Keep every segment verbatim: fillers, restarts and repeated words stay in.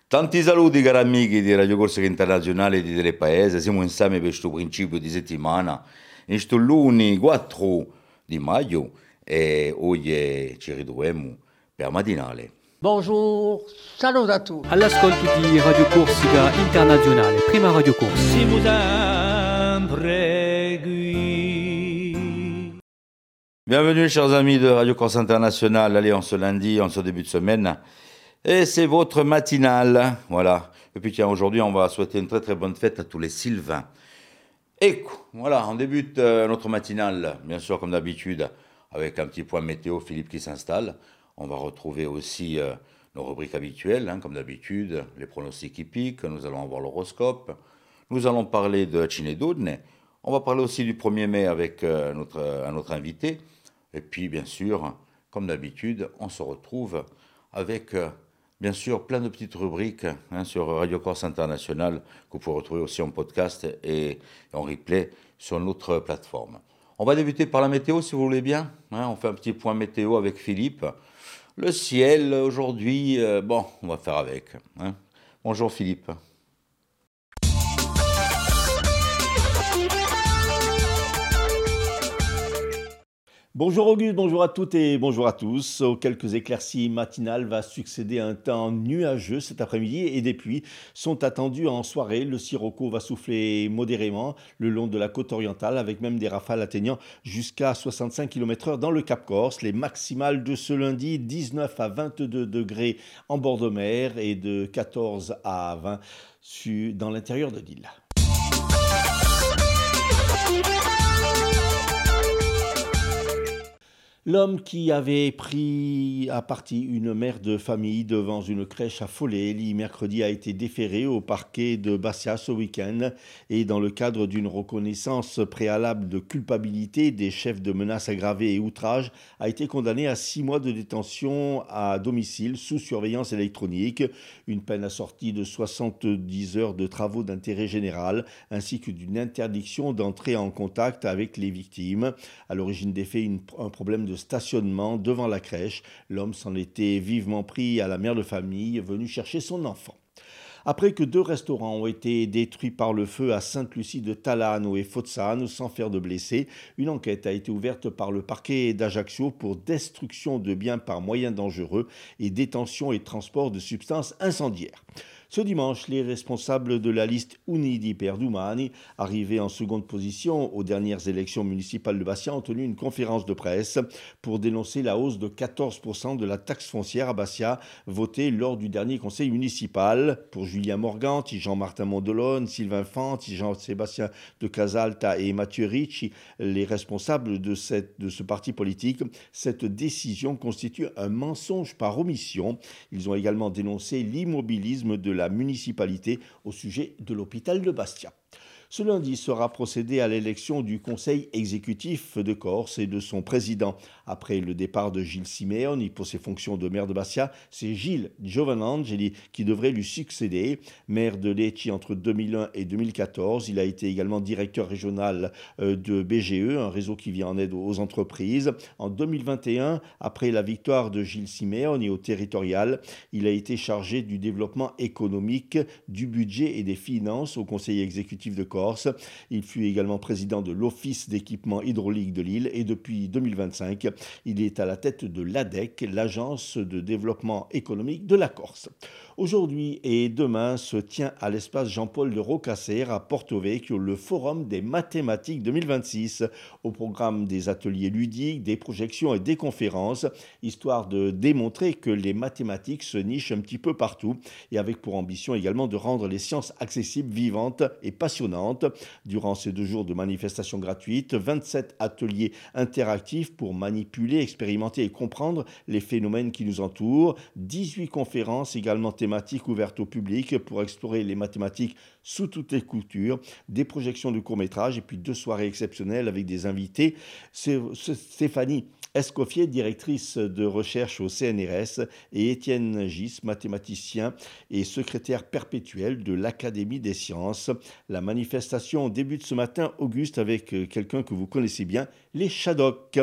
Tanti saluti cari amici di Radio Corsica Internazionale di Telepaese, siamo insieme per questo principio di settimana, in questo lunedì quattro di maggio e oggi ci ritroviamo per la matinale. Bonjour, salut a tutti. All'ascolto di Radio Corsica Internazionale, prima Radio Corsica. Si vous impréguit. Bienvenue chers amis de Radio Corsica Internationale, allez en ce lundi, en ce début de semaine. Et c'est votre matinale, voilà. Et puis tiens, aujourd'hui, on va souhaiter une très très bonne fête à tous les Sylvains. Et voilà, on débute euh, notre matinale, bien sûr, comme d'habitude, avec un petit point météo, Philippe qui s'installe. On va retrouver aussi euh, nos rubriques habituelles, hein, comme d'habitude, les pronostics hippiques, nous allons avoir l'horoscope, nous allons parler de Cinedone, on va parler aussi du premier mai avec euh, notre, un autre invité. Et puis, bien sûr, comme d'habitude, on se retrouve avec... Euh, Bien sûr, plein de petites rubriques hein, sur Radio Corse International que vous pouvez retrouver aussi en podcast et en replay sur notre plateforme. On va débuter par la météo si vous voulez bien. Hein, on fait un petit point météo avec Philippe. Le ciel aujourd'hui, euh, bon, on va faire avec. Hein. Bonjour Philippe. Bonjour Auguste, bonjour à toutes et bonjour à tous. Aux quelques éclaircies matinales va succéder un temps nuageux cet après-midi et des pluies sont attendues en soirée. Le sirocco va souffler modérément le long de la côte orientale avec même des rafales atteignant jusqu'à soixante-cinq kilomètres heure dans le Cap Corse. Les maximales de ce lundi, dix-neuf à vingt-deux degrés en bord de mer et de quatorze à vingt dans l'intérieur de l'île. L'homme qui avait pris à partie une mère de famille devant une crèche à Follet, mercredi, a été déféré au parquet de Bastia ce week-end et dans le cadre d'une reconnaissance préalable de culpabilité des chefs de menaces aggravées et outrage, a été condamné à six mois de détention à domicile sous surveillance électronique, une peine assortie de soixante-dix heures de travaux d'intérêt général ainsi que d'une interdiction d'entrer en contact avec les victimes. À l'origine des faits, une, un problème de stationnement devant la crèche. L'homme s'en était vivement pris à la mère de famille venue chercher son enfant. Après que deux restaurants ont été détruits par le feu à Sainte-Lucie de Talano et Fozzano sans faire de blessés, une enquête a été ouverte par le parquet d'Ajaccio pour destruction de biens par moyens dangereux et détention et transport de substances incendiaires. Ce dimanche, les responsables de la liste Unidi per Domani, arrivés en seconde position aux dernières élections municipales de Bastia, ont tenu une conférence de presse pour dénoncer la hausse de quatorze pour cent de la taxe foncière à Bastia votée lors du dernier conseil municipal. Pour Julien Morganti, Jean-Martin Mondolone, Sylvain Fanti, Jean-Sébastien de Casalta et Mathieu Ricci, les responsables de, cette, de ce parti politique, cette décision constitue un mensonge par omission. Ils ont également dénoncé l'immobilisme de la municipalité au sujet de l'hôpital de Bastia. Ce lundi sera procédé à l'élection du conseil exécutif de Corse et de son président. Après le départ de Gilles Simeoni pour ses fonctions de maire de Bastia, c'est Gilles Giovanangeli qui devrait lui succéder. Maire de Lecce entre deux mille un et deux mille quatorze, il a été également directeur régional de B G E, un réseau qui vient en aide aux entreprises. En deux mille vingt et un, après la victoire de Gilles Simeoni au territorial, il a été chargé du développement économique, du budget et des finances au conseil exécutif de Corse. Il fut également président de l'Office d'équipement hydraulique de l'île et depuis deux mille vingt-cinq, il est à la tête de l'A D E C, l'Agence de développement économique de la Corse. Aujourd'hui et demain se tient à l'espace Jean-Paul de Rocasser à Porto Vecchio le Forum des mathématiques deux mille vingt-six. Au programme des ateliers ludiques, des projections et des conférences, histoire de démontrer que les mathématiques se nichent un petit peu partout et avec pour ambition également de rendre les sciences accessibles, vivantes et passionnantes. Durant ces deux jours de manifestations gratuites, vingt-sept ateliers interactifs pour manipuler, expérimenter et comprendre les phénomènes qui nous entourent, dix-huit conférences également thématiques ouvertes au public pour explorer les mathématiques sous toutes les coutures, des projections de courts-métrages et puis deux soirées exceptionnelles avec des invités. C'est Stéphanie Escoffier, directrice de recherche au C N R S, et Étienne Gis, mathématicien et secrétaire perpétuel de l'Académie des sciences. La manifestation débute ce matin, Auguste, avec quelqu'un que vous connaissez bien, les Shadocks.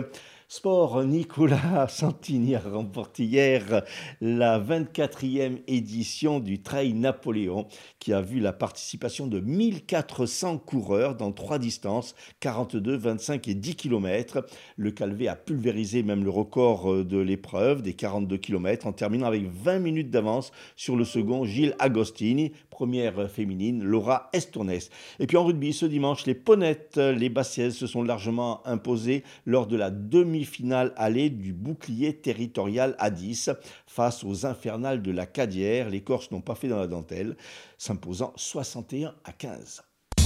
Sport, Nicolas Santini a remporté hier la vingt-quatrième édition du Trail Napoléon qui a vu la participation de mille quatre cents coureurs dans trois distances, quarante-deux, vingt-cinq et dix kilomètres. Le Calvé a pulvérisé même le record de l'épreuve des quarante-deux kilomètres en terminant avec vingt minutes d'avance sur le second Gilles Agostini, première féminine Laura Estournes. Et puis en rugby, ce dimanche, les Ponettes, les Bassiaises se sont largement imposées lors de la demi-finale allée du bouclier territorial à dix. Face aux infernales de la Cadière, les Corses n'ont pas fait dans la dentelle, s'imposant soixante et un à quinze.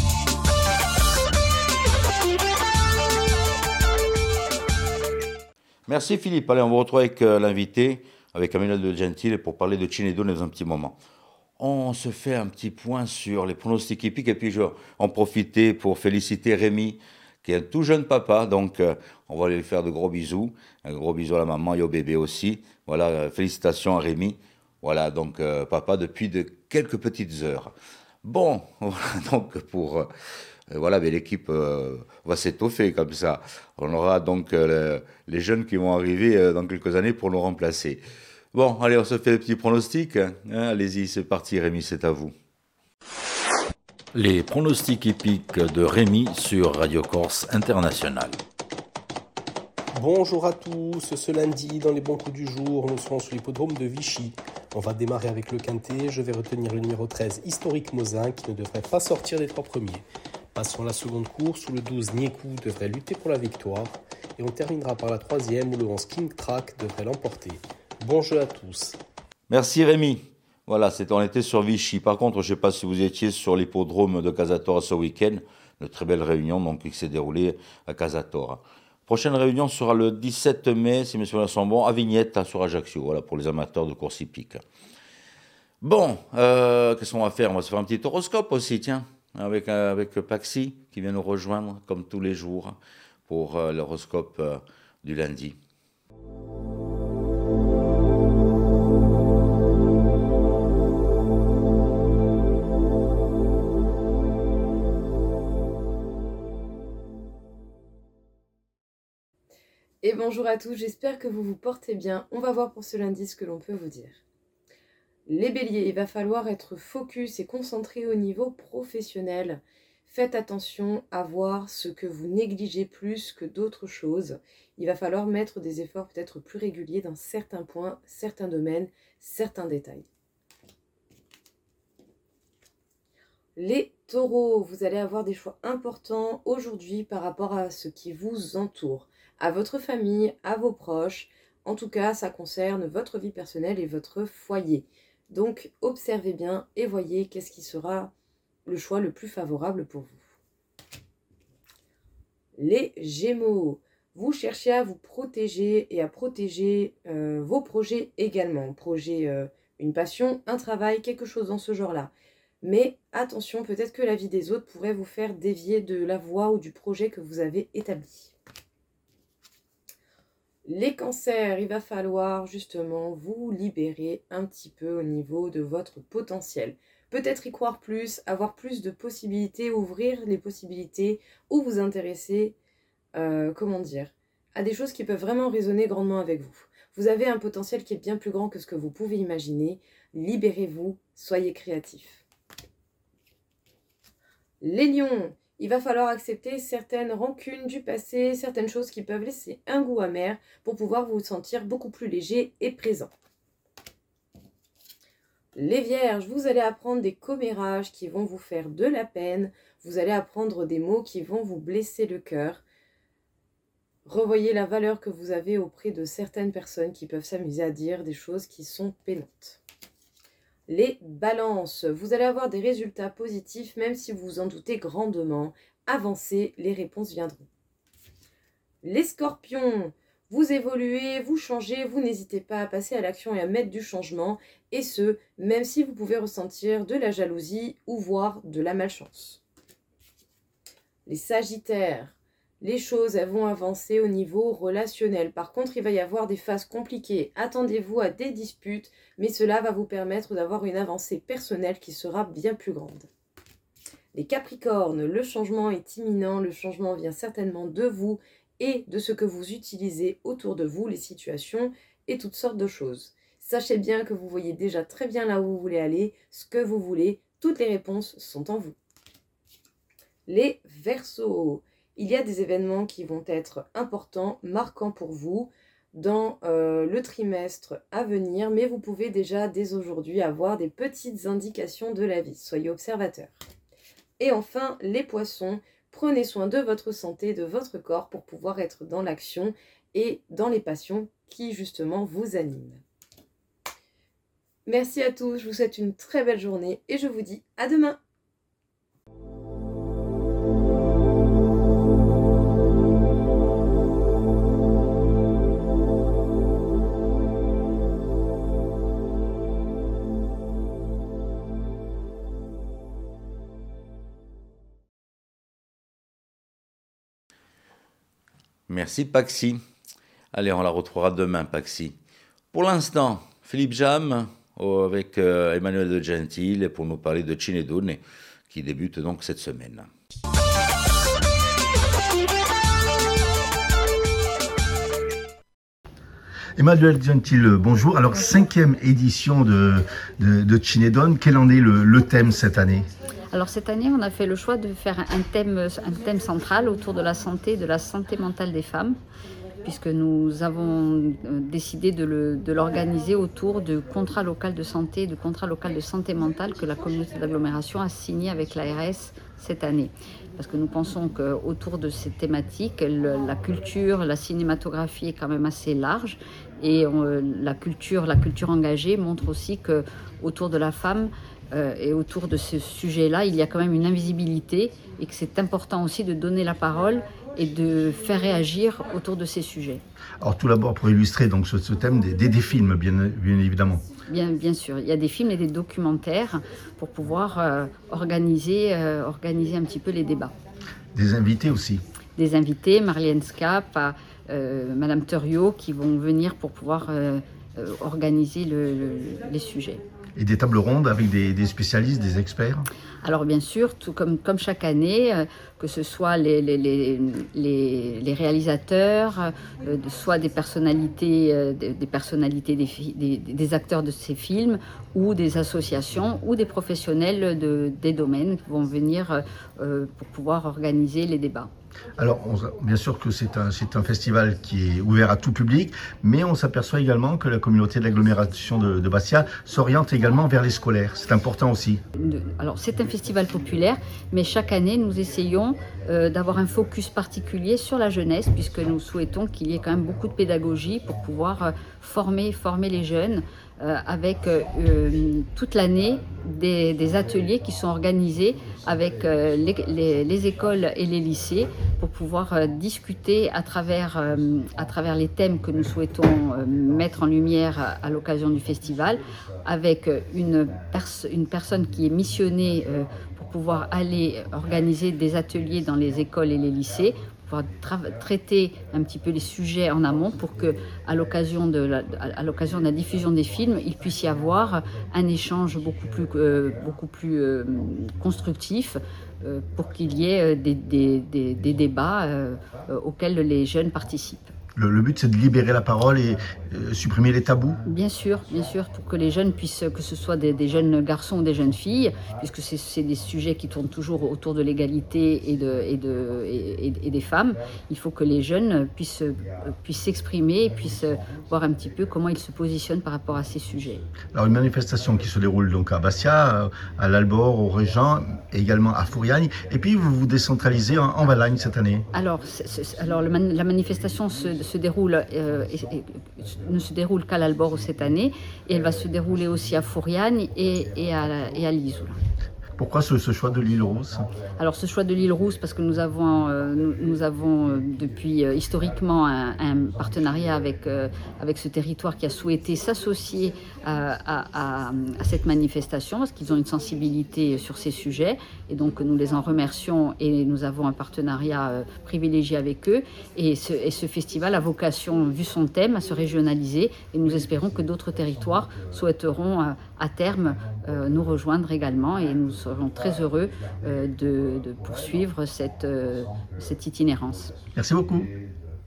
Merci Philippe. Allez, on vous retrouve avec euh, l'invité, avec Emmanuel De Gentile, pour parler de Cinedo dans un petit moment. On se fait un petit point sur les pronostics hippiques et puis je vais en profiter pour féliciter Rémi, qui est un tout jeune papa. Donc, euh, on va lui faire de gros bisous. Un gros bisou à la maman et au bébé aussi. Voilà, euh, félicitations à Rémi. Voilà, donc euh, papa depuis de quelques petites heures. Bon, voilà, donc pour... Euh, voilà, mais l'équipe euh, va s'étoffer comme ça. On aura donc euh, les jeunes qui vont arriver euh, dans quelques années pour nous remplacer. Bon, allez, on se fait les petits pronostics. Hein, allez-y, c'est parti, Rémi, c'est à vous. Les pronostics hippiques de Rémi sur Radio Corse International. Bonjour à tous, ce lundi, dans les bons coups du jour, nous serons sur l'hippodrome de Vichy. On va démarrer avec le quintet, je vais retenir le numéro treize, Historique Mosin, qui ne devrait pas sortir des trois premiers. Passons à la seconde course, où le douze, Niekou devrait lutter pour la victoire. Et on terminera par la troisième, où le onze, King Track devrait l'emporter. Bon jeu à tous. Merci Rémi. Voilà, c'était, on était sur Vichy. Par contre, je ne sais pas si vous étiez sur l'hippodrome de Casator ce week-end. Une très belle réunion donc, qui s'est déroulée à Casator. Prochaine réunion sera le dix-sept mai, si mes souvenirs sont bons, à Vignette, sur Ajaccio, voilà, pour les amateurs de course hippique. Bon, euh, qu'est-ce qu'on va faire? On va se faire un petit horoscope aussi, tiens, avec, euh, avec Paxi, qui vient nous rejoindre, comme tous les jours, pour euh, l'horoscope euh, du lundi. Et bonjour à tous, j'espère que vous vous portez bien. On va voir pour ce lundi ce que l'on peut vous dire. Les béliers, il va falloir être focus et concentré au niveau professionnel. Faites attention à voir ce que vous négligez plus que d'autres choses. Il va falloir mettre des efforts peut-être plus réguliers dans certains points, certains domaines, certains détails. Les taureaux, vous allez avoir des choix importants aujourd'hui par rapport à ce qui vous entoure, à votre famille, à vos proches. En tout cas, ça concerne votre vie personnelle et votre foyer. Donc, observez bien et voyez qu'est-ce qui sera le choix le plus favorable pour vous. Les Gémeaux, vous cherchez à vous protéger et à protéger euh, vos projets également. Projet, euh, une passion, un travail, quelque chose dans ce genre-là. Mais attention, peut-être que la vie des autres pourrait vous faire dévier de la voie ou du projet que vous avez établi. Les cancers, il va falloir justement vous libérer un petit peu au niveau de votre potentiel. Peut-être y croire plus, avoir plus de possibilités, ouvrir les possibilités ou vous intéresser, euh, comment dire, à des choses qui peuvent vraiment résonner grandement avec vous. Vous avez un potentiel qui est bien plus grand que ce que vous pouvez imaginer. Libérez-vous, soyez créatifs. Les lions, il va falloir accepter certaines rancunes du passé, certaines choses qui peuvent laisser un goût amer pour pouvoir vous sentir beaucoup plus léger et présent. Les vierges, vous allez apprendre des commérages qui vont vous faire de la peine, vous allez apprendre des mots qui vont vous blesser le cœur. Revoyez la valeur que vous avez auprès de certaines personnes qui peuvent s'amuser à dire des choses qui sont pénantes. Les balances, vous allez avoir des résultats positifs même si vous vous en doutez grandement. Avancez, les réponses viendront. Les scorpions, vous évoluez, vous changez, vous n'hésitez pas à passer à l'action et à mettre du changement. Et ce, même si vous pouvez ressentir de la jalousie ou voire de la malchance. Les sagittaires, les choses elles vont avancer au niveau relationnel. Par contre, il va y avoir des phases compliquées. Attendez-vous à des disputes, mais cela va vous permettre d'avoir une avancée personnelle qui sera bien plus grande. Les Capricornes, le changement est imminent, le changement vient certainement de vous et de ce que vous utilisez autour de vous, les situations et toutes sortes de choses. Sachez bien que vous voyez déjà très bien là où vous voulez aller, ce que vous voulez, toutes les réponses sont en vous. Les Verseaux, il y a des événements qui vont être importants, marquants pour vous dans euh, le trimestre à venir, mais vous pouvez déjà dès aujourd'hui avoir des petites indications de la vie. Soyez observateurs. Et enfin, les Poissons, prenez soin de votre santé, de votre corps pour pouvoir être dans l'action et dans les passions qui justement vous animent. Merci à tous, je vous souhaite une très belle journée et je vous dis à demain. Merci Paxi. Allez, on la retrouvera demain, Paxi. Pour l'instant, Philippe Jam oh, avec euh, Emmanuel de Gentile pour nous parler de Cinedone qui débute donc cette semaine. Emmanuel Gentile, bonjour. Alors, cinquième édition de, de, de Cinedone, quel en est le, le thème cette année ? Alors cette année, on a fait le choix de faire un thème, un thème central autour de la santé, de la santé mentale des femmes, puisque nous avons décidé de, le, de l'organiser autour du contrat local de santé, du contrat local de santé mentale que la communauté d'agglomération a signé avec l'A R S cette année. Parce que nous pensons qu'autour de ces thématiques, le, la culture, la cinématographie est quand même assez large et on, la culture, la culture engagée montre aussi qu'autour de la femme, Euh, et autour de ce sujet-là, il y a quand même une invisibilité et que c'est important aussi de donner la parole et de faire réagir autour de ces sujets. Alors tout d'abord, pour illustrer donc ce, ce thème, des, des, des films, bien, bien évidemment. Bien, bien sûr, il y a des films et des documentaires pour pouvoir euh, organiser, euh, organiser un petit peu les débats. Des invités aussi. Des invités, Marlène Scap, euh, Madame Thuriot, qui vont venir pour pouvoir euh, euh, organiser le, le, les sujets. Et des tables rondes avec des, des spécialistes, des experts ? Alors bien sûr, tout comme, comme chaque année, euh, que ce soit les, les, les, les, les réalisateurs, euh, soit des personnalités, euh, des, des, personnalités des, des, des acteurs de ces films, ou des associations, ou des professionnels de, des domaines qui vont venir euh, pour pouvoir organiser les débats. Alors, on, bien sûr que c'est un, c'est un festival qui est ouvert à tout public, mais on s'aperçoit également que la communauté de l'agglomération de, de Bastia s'oriente également vers les scolaires. C'est important aussi. Alors, c'est un festival populaire, mais chaque année, nous essayons euh, d'avoir un focus particulier sur la jeunesse, puisque nous souhaitons qu'il y ait quand même beaucoup de pédagogie pour pouvoir euh, former, former les jeunes euh, avec euh, toute l'année des, des ateliers qui sont organisés avec euh, les, les, les écoles et les lycées pour pouvoir euh, discuter à travers, euh, à travers les thèmes que nous souhaitons euh, mettre en lumière à, à l'occasion du festival, avec une, pers- une personne qui est missionnée euh, pour pouvoir aller organiser des ateliers dans les écoles et les lycées, pouvoir tra- traiter un petit peu les sujets en amont pour que, à l'occasion de la, à l'occasion de la diffusion des films, il puisse y avoir un échange beaucoup plus, euh, beaucoup plus euh, constructif euh, pour qu'il y ait des, des, des, des débats euh, auxquels les jeunes participent. Le, le but, c'est de libérer la parole et euh, supprimer les tabous. Bien sûr, bien sûr, pour que les jeunes puissent, que ce soit des, des jeunes garçons ou des jeunes filles, puisque c'est, c'est des sujets qui tournent toujours autour de l'égalité et, de, et, de, et, et des femmes, il faut que les jeunes puissent, puissent s'exprimer et puissent voir un petit peu comment ils se positionnent par rapport à ces sujets. Alors une manifestation qui se déroule donc à Bastia, à l'Albor, au Régent, et également à Fouriagne, et puis vous vous décentralisez en, en Valagne cette année. Alors, c'est, c'est, alors le man, la manifestation se se déroule, euh, et, et, ne se déroule qu'à l'Albor cette année et elle va se dérouler aussi à Fouriagne et, et à, et à Lisoul. Pourquoi ce, ce choix de l'île Rousse ? Alors ce choix de l'île Rousse parce que nous avons, euh, nous, nous avons euh, depuis euh, historiquement un, un partenariat avec, euh, avec ce territoire qui a souhaité s'associer à, à, à, à cette manifestation parce qu'ils ont une sensibilité sur ces sujets et donc nous les en remercions et nous avons un partenariat euh, privilégié avec eux et ce, et ce festival a vocation, vu son thème, à se régionaliser et nous espérons que d'autres territoires souhaiteront euh, à terme euh, nous rejoindre également et nous serons très heureux euh, de, de poursuivre cette, euh, cette itinérance. Merci beaucoup.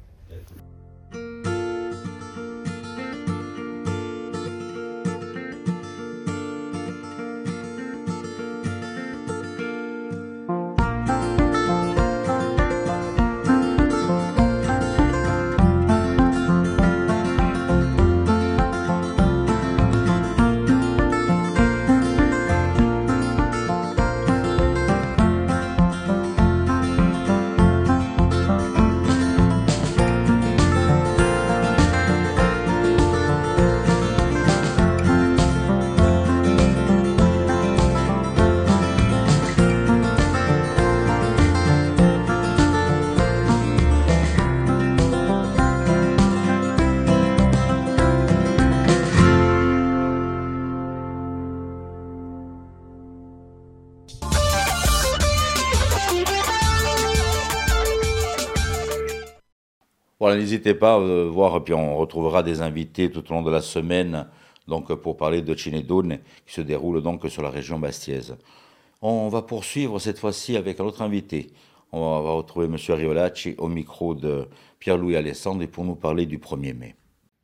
Voilà, n'hésitez pas à euh, voir, puis on retrouvera des invités tout au long de la semaine donc, pour parler de Cinedone qui se déroule donc sur la région bastiaise. On va poursuivre cette fois-ci avec un autre invité. On va retrouver M. Ariolacci au micro de Pierre-Louis Alessandri pour nous parler du premier mai.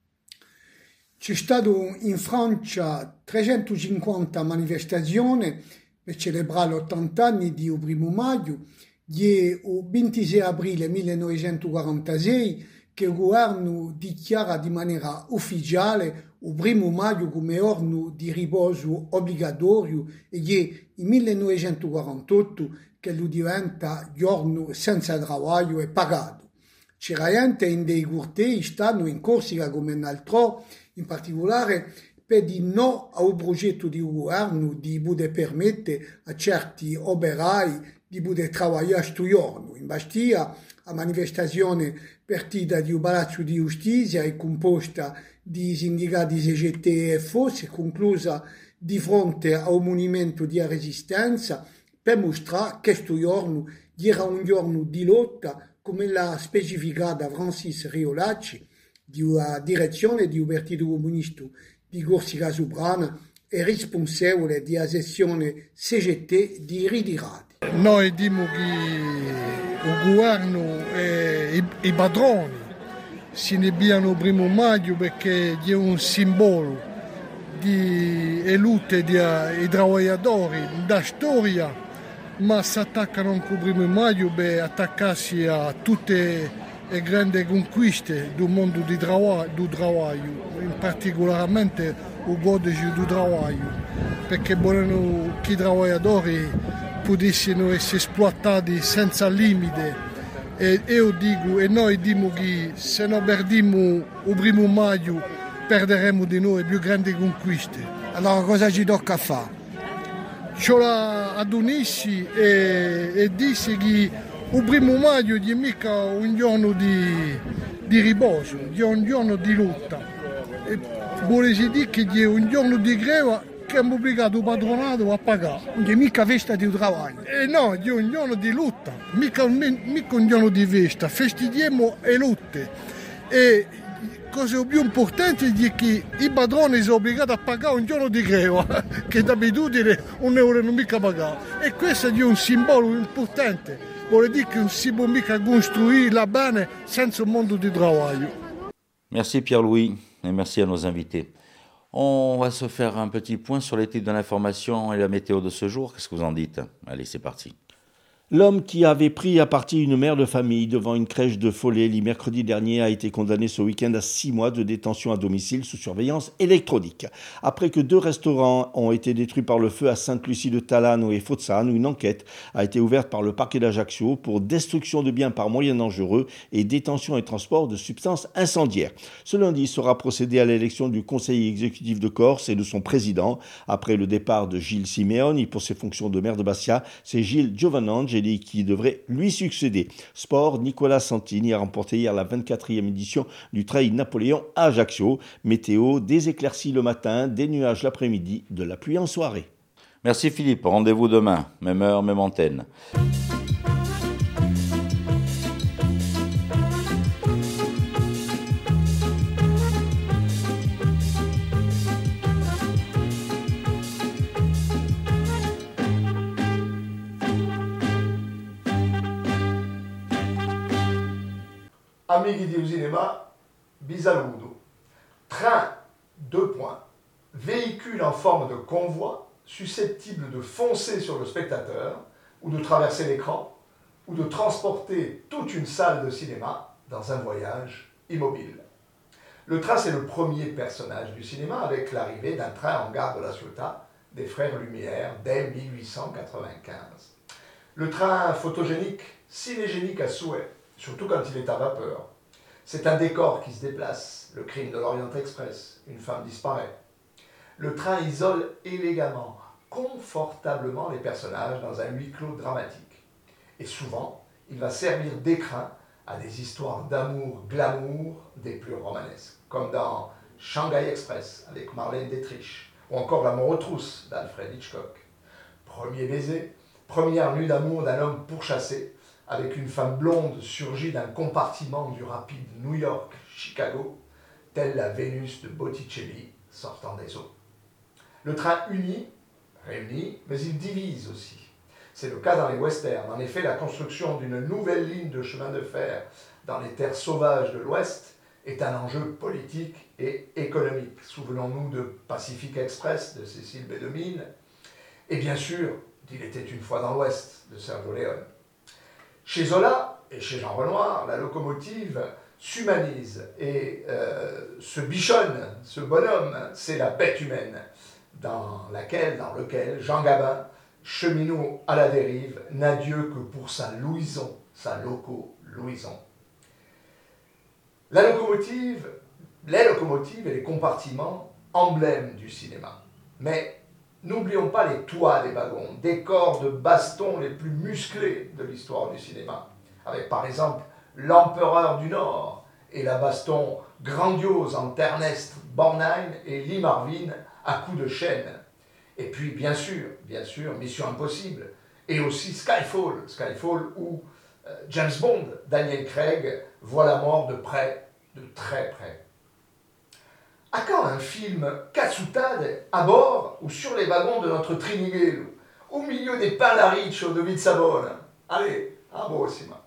C'è stato in Francia trecentocinquanta manifestazioni per celebrare l'ottanta anni di Primo Maggio, e il ventisei aprile millenovecentoquarantasei che il governo dichiara di maniera ufficiale il Primo Maggio come giorno di riposo obbligatorio e che il millenovecentoquarantotto che lo diventa giorno senza lavoro e pagato. C'era gente in dei cortei stanno in Corsica come in altro, in particolare per di no a un progetto di governo di poter permettere a certi operai di poter lavorare questo giorno. In Bastia la manifestazione partita di un palazzo di giustizia è composta di sindacati C G T e F O, si è conclusa di fronte a un monumento di resistenza per mostrare che questo giorno era un giorno di lotta, come l'ha specificato Francis Ariolacci, di una direzione di un partito comunista di Corsica Soprana e responsabile della sezione C G T di ritirati. Noi diciamo che il governo e i, i padroni si nebbiano il primo maggio perché è un simbolo di lutte dei lavoratori da storia, ma si attaccano anche il primo maggio per attaccarsi a tutte le grandi conquiste del mondo del lavoro, in particolarmente il codice del lavoro, perché vogliono che i lavoratori potessero essere esploitati senza limite. E io dico, e noi diciamo che se non perdiamo il primo maggio perderemo di noi le più grandi conquiste. Allora cosa ci tocca fare? C'ho ad unirsi e, e disse che il primo maggio è mica un giorno di, di riposo, è un giorno di lotta. E vuole dire che è un giorno di greva che è obbligato il patronato a pagare. Non è mica festa di lavoro. E no, è un giorno di lotta, mica, mica un giorno di festa, festeggiamo e lotte. E cosa più importante è che i padroni sono obbligati a pagare un giorno di greva, che d'abitudine un euro non mica pagare. E questo è un simbolo importante, vuol dire che non si può mica costruire la bene senza un mondo di lavoro. Merci Pierre-Louis et merci à nos invités. On va se faire un petit point sur les titres de l'information et la météo de ce jour. Qu'est-ce que vous en dites? Allez, c'est parti. L'homme qui avait pris à partie une mère de famille devant une crèche de Follet mercredi dernier a été condamné ce week-end à six mois de détention à domicile sous surveillance électronique. Après que deux restaurants ont été détruits par le feu à Sainte-Lucie-de-Talano et Fozzano, une enquête a été ouverte par le parquet d'Ajaccio pour destruction de biens par moyens dangereux et détention et transport de substances incendiaires. Ce lundi sera procédé à l'élection du conseil exécutif de Corse et de son président. Après le départ de Gilles Simeoni pour ses fonctions de maire de Bastia, c'est Gilles Giovanangeli qui devrait lui succéder. Sport, Nicolas Santini a remporté hier la vingt-quatrième édition du Trail Napoléon à Ajaccio. Météo, des éclaircies le matin, des nuages l'après-midi, de la pluie en soirée. Merci Philippe, rendez-vous demain, même heure, même antenne. Amici di Usinema, bisaludo. Train, deux points. Véhicule en forme de convoi, susceptible de foncer sur le spectateur, ou de traverser l'écran, ou de transporter toute une salle de cinéma dans un voyage immobile. Le train, c'est le premier personnage du cinéma avec l'arrivée d'un train en gare de la Ciotat des Frères Lumière dès mille huit cent quatre-vingt-quinze. Le train photogénique, cinégénique à souhait, surtout quand il est à vapeur. C'est un décor qui se déplace, le crime de l'Orient Express, une femme disparaît. Le train isole élégamment, confortablement les personnages dans un huis clos dramatique. Et souvent, il va servir d'écrin à des histoires d'amour glamour des plus romanesques, comme dans Shanghai Express avec Marlène Dietrich, ou encore L'amour aux trousses d'Alfred Hitchcock. Premier baiser, première nuit d'amour d'un homme pourchassé, avec une femme blonde surgie d'un compartiment du rapide New York-Chicago, telle la Vénus de Botticelli sortant des eaux. Le train unit, réunit, mais il divise aussi. C'est le cas dans les westerns. En effet, la construction d'une nouvelle ligne de chemin de fer dans les terres sauvages de l'Ouest est un enjeu politique et économique. Souvenons-nous de Pacific Express de Cécile B. DeMille, et bien sûr, d'Il était une fois dans l'Ouest de Sergio Leone. Chez Zola et chez Jean Renoir, la locomotive s'humanise et euh, se bichonne, ce bonhomme, c'est la bête humaine, dans laquelle, dans lequel Jean Gabin, cheminot à la dérive, n'a Dieu que pour sa louison, sa loco-louison. La locomotive, les locomotives et les compartiments, emblèmes du cinéma. Mais n'oublions pas les toits des wagons, décors de baston les plus musclés de l'histoire du cinéma, avec par exemple l'Empereur du Nord et la baston grandiose entre Ernest Borgnine et Lee Marvin à coups de chaîne. Et puis bien sûr, bien sûr, Mission Impossible, et aussi Skyfall, Skyfall où euh, James Bond, Daniel Craig, voit la mort de près, de très près. À quand un film cassutade à bord ou sur les wagons de notre Triniguelo, au milieu des Palaricho de Vitsabone? Allez, à prossima.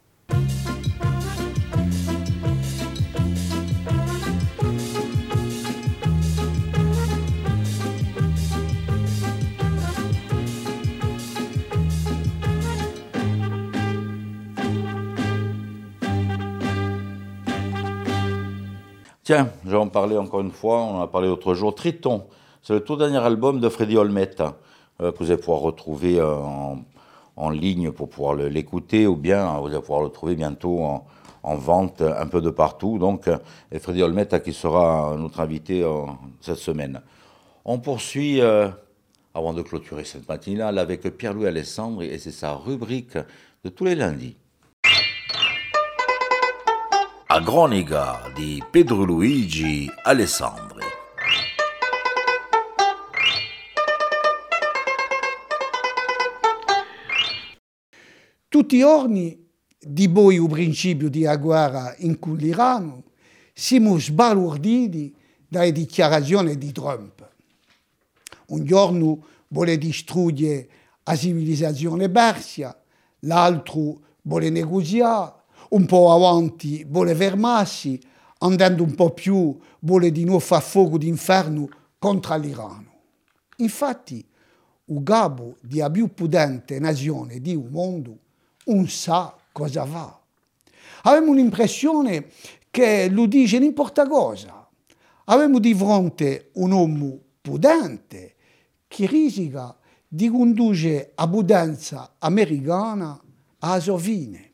Tiens, je vais en parler encore une fois, on en a parlé l'autre jour, Triton. C'est le tout dernier album de Freddy Olmette, euh, que vous allez pouvoir retrouver euh, en, en ligne pour pouvoir le, l'écouter, ou bien euh, vous allez pouvoir le trouver bientôt en, en vente un peu de partout. Donc, euh, et Freddy Olmette qui sera notre invité euh, cette semaine. On poursuit, euh, avant de clôturer cette matinale, avec Pierre-Louis Alessandri, et c'est sa rubrique de tous les lundis. A Gronica di Pedro Luigi Alessandri. Tutti i giorni, di poi il principio di guerra in l'Iran, siamo sbalorditi dalle dichiarazioni di Trump. Un giorno vuole distruggere la civilizzazione persia, l'altro vuole negoziare, un po' avanti vuole fermarsi, andando un po' più vuole di nuovo far fuoco d'inferno contro l'Iran. Infatti, il capo della più potente nazione del mondo non sa cosa fa. Abbiamo l'impressione che lui dice n'importa cosa. Abbiamo di fronte un uomo potente che rischia di condurre la potenza americana alla sua fine.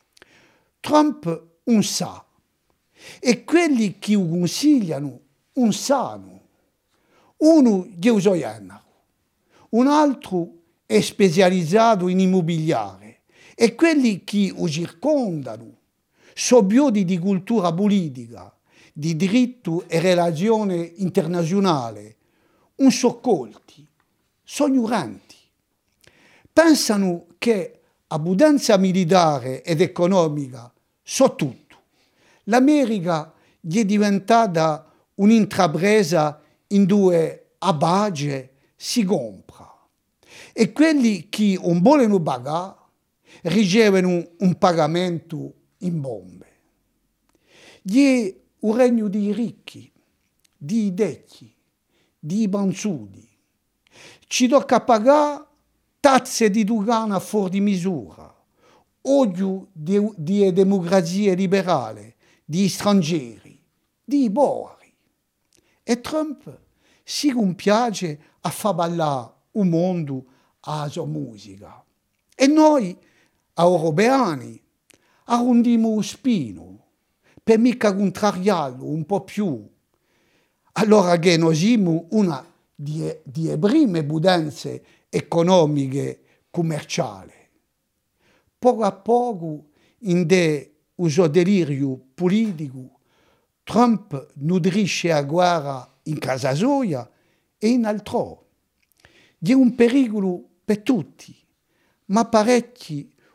Trump non sa, e quelli che lo consigliano non sanno. Uno è usoiano, un altro è specializzato in immobiliare, e quelli che lo circondano sono piodi di cultura politica, di diritto e relazione internazionale, non sono colti, sono ignoranti. Pensano che la potenza militare ed economica so tutto. L'America gli è diventata un'intrapresa in due a base si compra, e quelli che non vogliono pagare ricevono un pagamento in bombe. Gli è un regno di ricchi, di detti, di panzudi. Ci tocca pagare tasse di dogana fuori di misura, odio di, di democrazia liberale, di stranieri, di poveri. E Trump si compiace a far ballare un mondo alla sua musica. E noi, europei, arrondiamo lo spino per mica contrariarlo un po' più. Allora che noi siamo una delle prime potenze economiche commerciali. Poco a poco, in de uso delirio politico, Trump nutrisce la guerra in casa sua e in altrove. È un pericolo per tutti, ma parecchi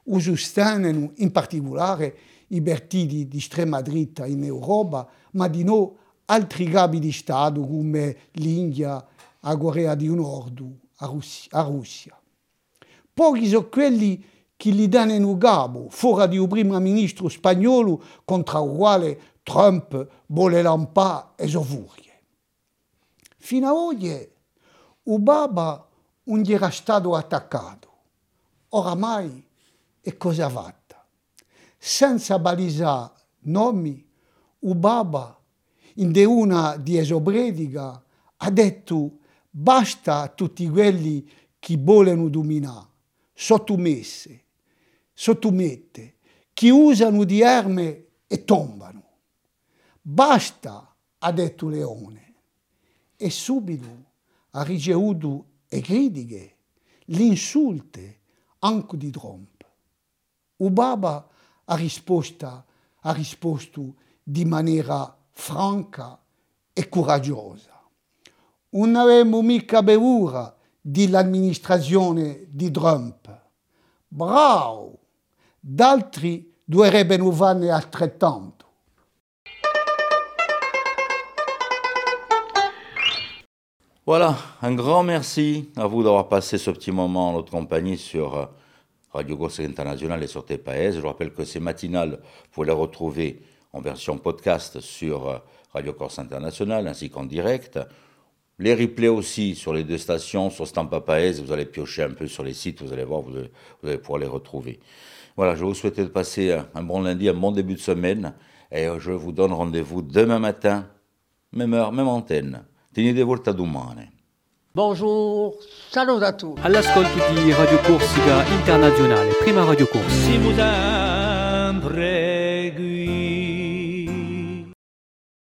sostengono in particolare i partiti di estrema dritta in Europa, ma di no altri capi di Stato come l'India, la Corea del Nord, la Russia. La Russia. Pochi sono quelli che gli danno in capo, fuori del primo ministro spagnolo contro il quale Trump vuole lampare e sue furie. Fino a oggi, Obama non era stato attaccato. Oramai è cosa fatta. Senza balisare nomi, Obama, in una di sue prediche, ha detto basta a tutti quelli che vogliono dominare, sottomesse, sottomette, che usano di armi e tombano. Basta, ha detto Leone, e subito ha ricevuto le critiche, le insulte anche di Trump. Obama ha risposto, ha risposto di maniera franca e coraggiosa. Non avevamo mica paura dell'amministrazione di Trump. Bravo! D'altri dovrebbero farne altrettanto. Voilà, un grand merci à vous d'avoir passé ce petit moment en notre compagnie sur Radio Corse Internationale et sur T P S. Je rappelle que ces matinales, vous pouvez les retrouver en version podcast sur Radio Corse Internationale ainsi qu'en direct. Les replays aussi sur les deux stations, sur Stampa Paese, vous allez piocher un peu sur les sites, vous allez voir, vous allez, vous allez pouvoir les retrouver. Voilà, je vous souhaite de passer un bon lundi, un bon début de semaine, et je vous donne rendez-vous demain matin, même heure, même antenne. Tenete volta domani. Bonjour, salut a tutti. All'ascolto di Radio Corsica Internazionale, prima Radio Corsica. Siamo sempre